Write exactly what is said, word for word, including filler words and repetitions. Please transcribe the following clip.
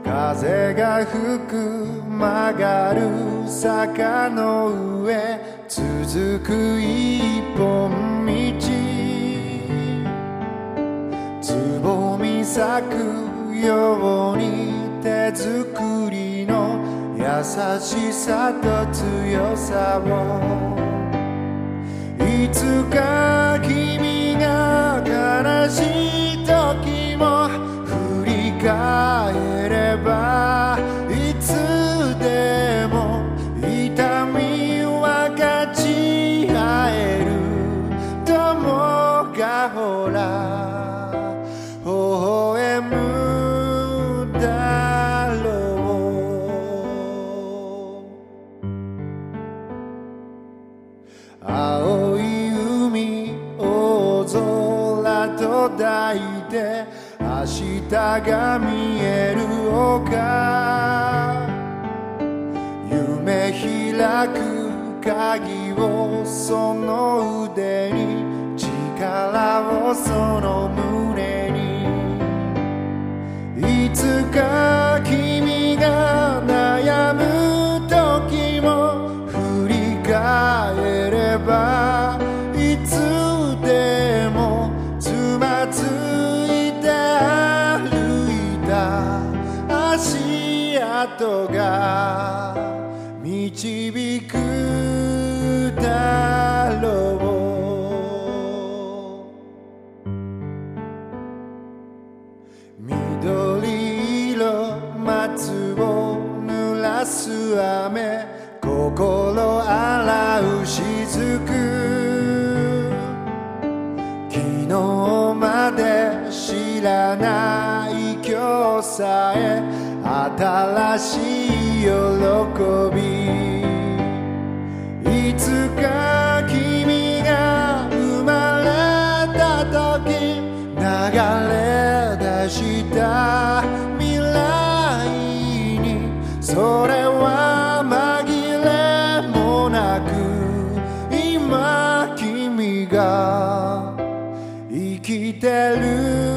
風が吹く曲がる坂の上続く一本道つぼみ咲くように手作りの優しさと強さをいつか君が悲しい時も振り返ればいつでも痛み分かち合える友がほら微笑むだろう青い海大空と抱いて明日が見える丘夢開く鍵をその腕に力をその胸にいつか君が悩む時も振り返ればいつでもつまずいて歩いた足跡が導くだろう緑色松を濡らす雨心洗う雫昨日まで知らない今日さえ新しい喜びいつか君が生まれた時流れ出した未来にそれは紛れもなく今君が生きてる